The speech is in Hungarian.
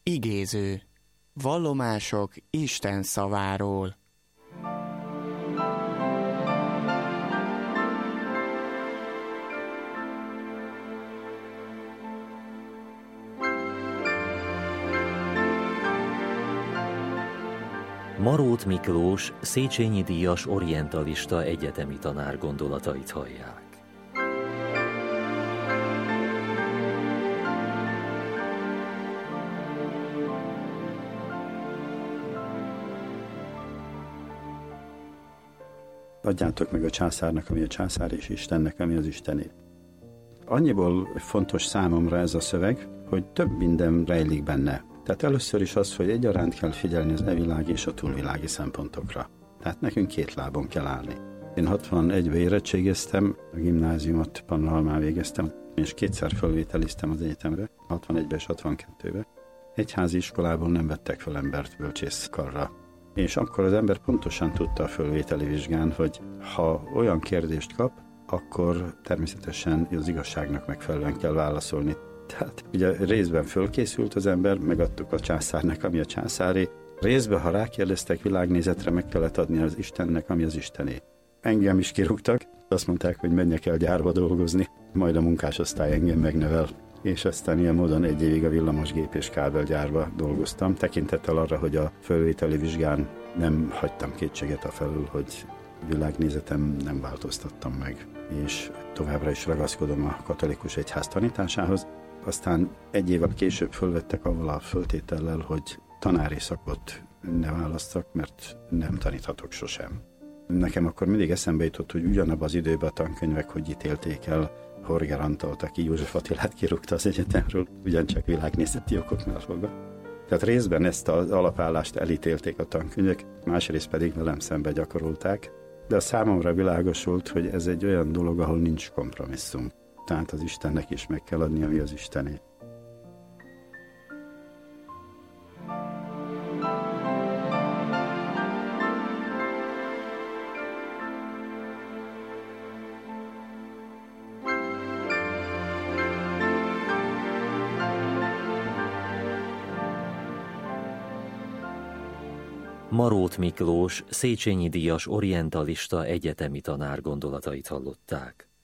Igéző. Vallomások Isten szaváról. Marót Miklós, Széchenyi díjas orientalista egyetemi tanár gondolatait hallják. Adjátok meg a császárnak, ami a császár, és Istennek, ami az Istené. Annyiból fontos számomra ez a szöveg, hogy több minden rejlik benne. Tehát először is az, hogy egyaránt kell figyelni az evilági és a túlvilági szempontokra. Tehát nekünk két lábon kell állni. Én 61-ben érettségiztem, a gimnáziumot Pannonhalmán végeztem, és kétszer fölvételiztem az egyetemre, 61-ben és 62-ben. Egyházi iskolából nem vettek fel embert bölcsészkarra. És akkor az ember pontosan tudta a fölvételi vizsgán, hogy ha olyan kérdést kap, akkor természetesen az igazságnak megfelelően kell válaszolni. Tehát ugye részben fölkészült az ember, megadtuk a császárnak, ami a császári. Részben, ha rákérdeztek világnézetre, meg kellett adni az Istennek, ami az Istené. Engem is kirúgtak, azt mondták, hogy menjek el gyárba dolgozni, majd a munkásosztály engem megnevel. És aztán ilyen módon egy évig a villamosgép és kábelgyárba dolgoztam, tekintettel arra, hogy a fölvételi vizsgán nem hagytam kétséget afelől, hogy világnézetem nem változtattam meg, és továbbra is ragaszkodom a katolikus egyház tanításához. Aztán egy évvel később fölvettek avval a föltétellel, hogy tanári szakot ne választak, mert nem taníthatok sosem. Nekem akkor mindig eszembe jutott, hogy ugyanabban az időben a tankönyvek, hogy ítélték el Horger Antalt, aki József Attilát kirúgta az egyetemről, ugyancsak világnézeti okoknál fogva. Tehát részben ezt az alapállást elítélték a tankönyvek, másrészt pedig velem szembe gyakorolták, de a számomra világosult, hogy ez egy olyan dolog, ahol nincs kompromisszum. Tehát az Istennek is meg kell adni, ami az Istené. Marót Miklós, Széchenyi díjas orientalista egyetemi tanár gondolatait hallották.